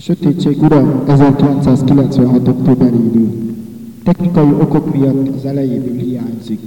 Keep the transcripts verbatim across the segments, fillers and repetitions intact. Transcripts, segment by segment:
Sötétség ura ezerkilencszázkilencvenhat. októberéből. Technikai okok miatt az elejéből hiányzik.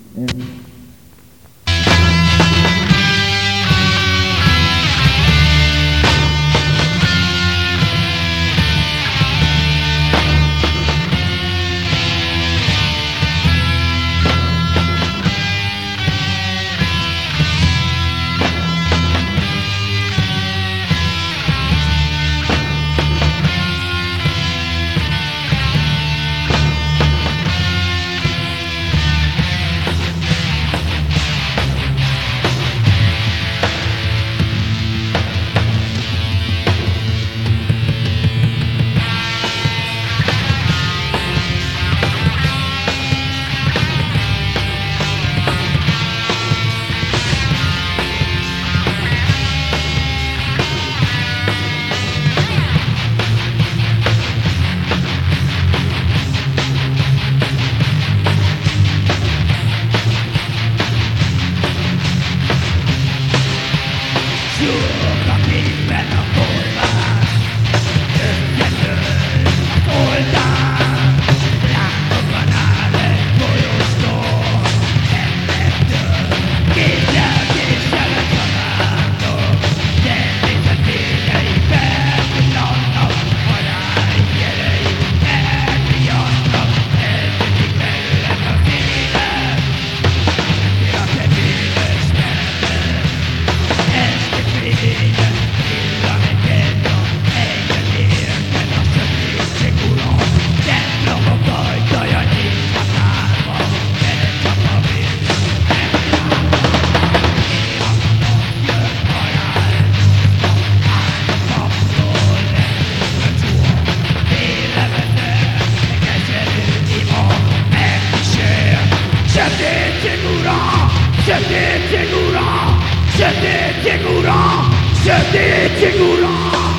Sötétség ura! Sötétség ura! Sötétség ura!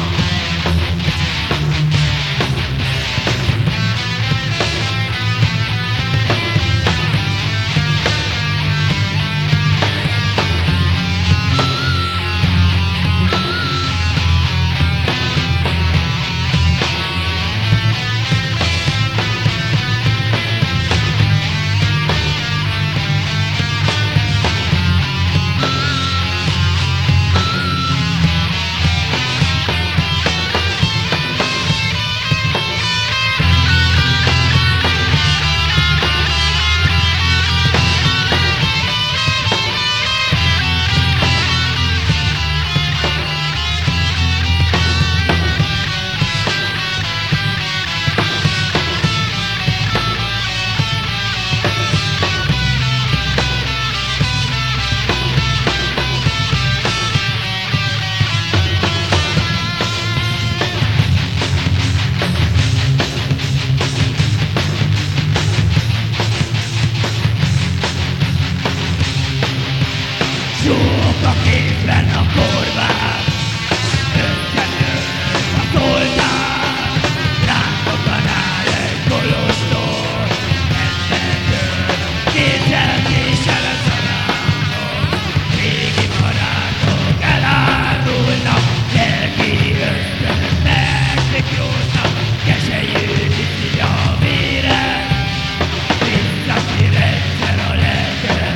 Sok a kézben a korvát, összenő a szoltán, rántokban áll egy kolostor, esztendő, kézzel késel a szarándok, régi barátok elárulnak, lelki ösztönök megsiklóznak, keselyű viszi a véret, visszatér egyszer a lelkem.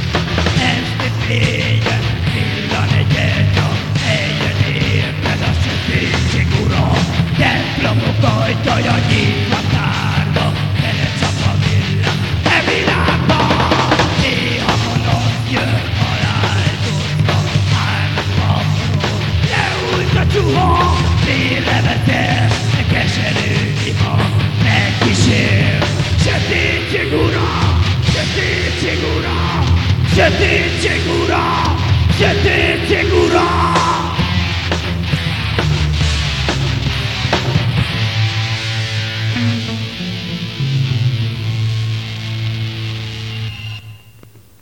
Lényen villan egy elcsap, eljön érted a sötétség ura. Templomok ajtaja nyitva tárva, bele csap a villám e világban. Néha gonosz jön halálkozva, álmos papról leújt a csuha. Félre veszel, de keserű ima megkísér. Sötétség ura, sötétség ura, sötétség ura, sötétség